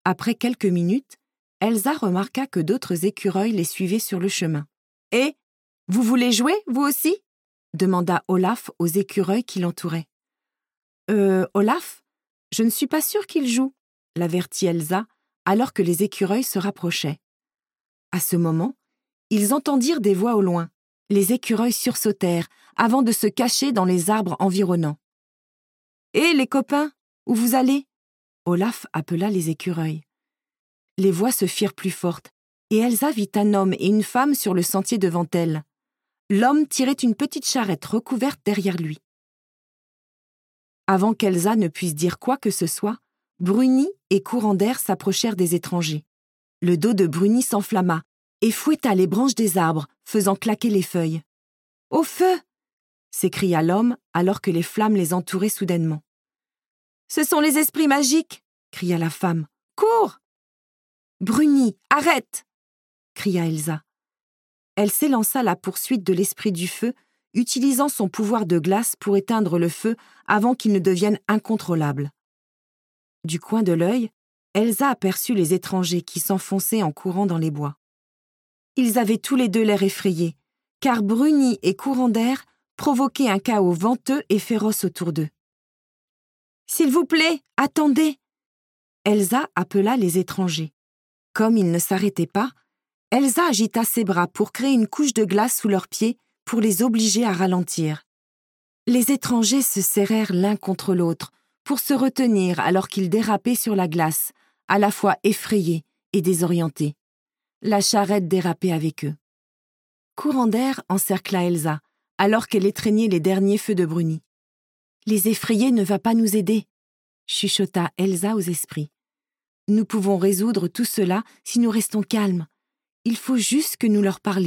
Après quelques minutes, Elsa remarqua que d'autres écureuils les suivaient sur le chemin. « Et vous voulez jouer, vous aussi ?» demanda Olaf aux écureuils qui l'entouraient. « Olaf, je ne suis pas sûre qu'il joue », l'avertit Elsa, alors que les écureuils se rapprochaient. À ce moment, ils entendirent des voix au loin. Les écureuils sursautèrent avant de se cacher dans les arbres environnants. « Hé, les copains, où vous allez ?» Olaf appela les écureuils. Les voix se firent plus fortes, et Elsa vit un homme et une femme sur le sentier devant elle. L'homme tirait une petite charrette recouverte derrière lui. Avant qu'Elsa ne puisse dire quoi que ce soit, Bruni et Courant d'Air s'approchèrent des étrangers. Le dos de Bruni s'enflamma et fouetta les branches des arbres, faisant claquer les feuilles. « Au feu !» s'écria l'homme alors que les flammes les entouraient soudainement. « Ce sont les esprits magiques !» cria la femme. « Cours !»« Bruni, arrête !» cria Elsa. Elle s'élança à la poursuite de l'esprit du feu, utilisant son pouvoir de glace pour éteindre le feu avant qu'il ne devienne incontrôlable. Du coin de l'œil, Elsa aperçut les étrangers qui s'enfonçaient en courant dans les bois. Ils avaient tous les deux l'air effrayés, car Bruni et Courant d'Air provoquaient un chaos venteux et féroce autour d'eux. « S'il vous plaît, attendez !» Elsa appela les étrangers. Comme ils ne s'arrêtaient pas, Elsa agita ses bras pour créer une couche de glace sous leurs pieds pour les obliger à ralentir. Les étrangers se serrèrent l'un contre l'autre pour se retenir alors qu'ils dérapaient sur la glace, à la fois effrayés et désorientés. La charrette dérapait avec eux. Courant d'Air encercla Elsa, alors qu'elle étreignait les derniers feux de Bruni. « Les effrayés ne va pas nous aider », chuchota Elsa aux esprits. « Nous pouvons résoudre tout cela si nous restons calmes. Il faut juste que nous leur parlions. »